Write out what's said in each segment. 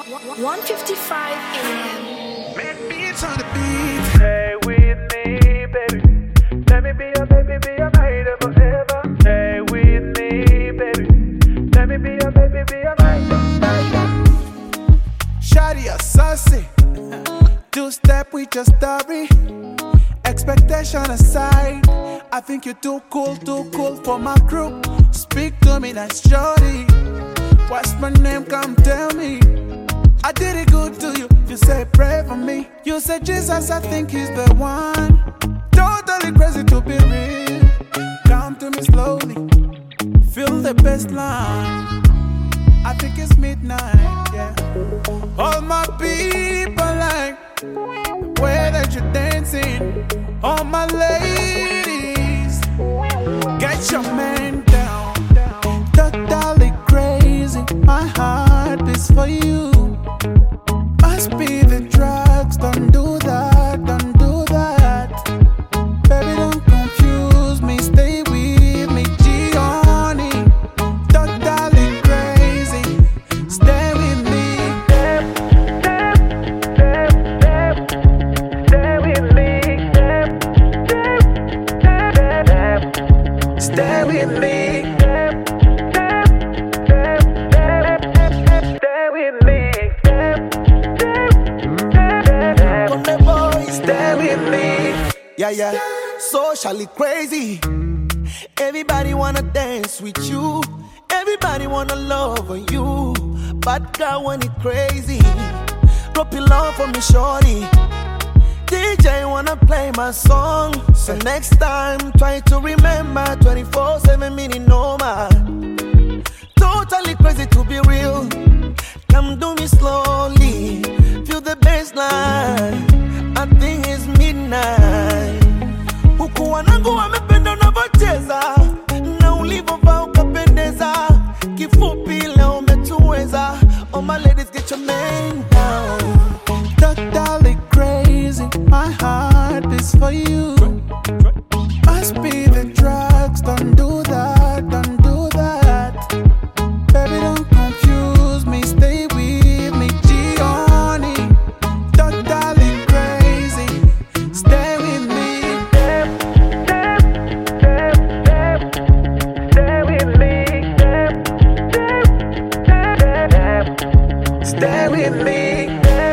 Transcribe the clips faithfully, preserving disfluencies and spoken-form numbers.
one fifty-five a m Make beats on the beat. Stay with me, baby. Let me be your baby, be your maid forever. Stay with me, baby. Let me be your baby, be your maid forever. Shawty, you're saucy. Two step with your story. Expectation aside, I think you're too cool, too cool for my crew. Speak to me, that's shorty. What's my name? Come tell me. I did it good to you. You say pray for me. You say Jesus, I think he's the one. Totally crazy to be real. Come to me slowly. Feel the best line. I think it's midnight, yeah. All my people like the way that you're dancing. All my ladies, get your man down. Totally crazy. My heart is for you. Must be the drugs, don't do that, don't do that. Baby, don't confuse me, stay with me, Gianni. Totally crazy, stay with me. Stay with me. Stay with me. Yeah, yeah, socially crazy. Everybody wanna dance with you. Everybody wanna love you. But girl, when it crazy, drop it low for me, shorty. D J wanna play my song, so next time try to remember twenty-four seven minute normal. Totally crazy to be real. Come do me slowly. Feel the bassline. I think it's midnight. Huku wanangu wamependa unavyocheza na ulivovaa ukapendeza. Kifupi leo umetuweza. All my ladies, get your man down. Totally crazy. My heart is for you. Must be the drugs. Don't do that. Don't do that. Baby, don't confuse me. Stay with me, Gianni. Totally crazy. Stay with me. Stay with me. Stay with me.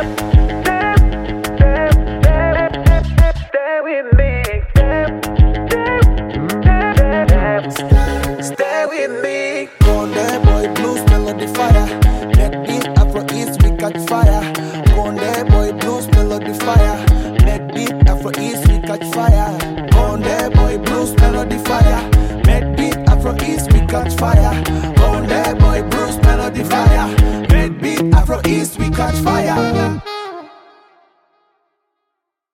Stay with me. Stay with me. Conde boy blues melody fire. Let beat Afro East we catch fire. Conde boy blues melody fire. Let beat Afro East we catch fire. Conde boy blues melody fire. Let beat Afro East we catch fire. Conde boy blues melody fire. Let beat Afro East we catch fire.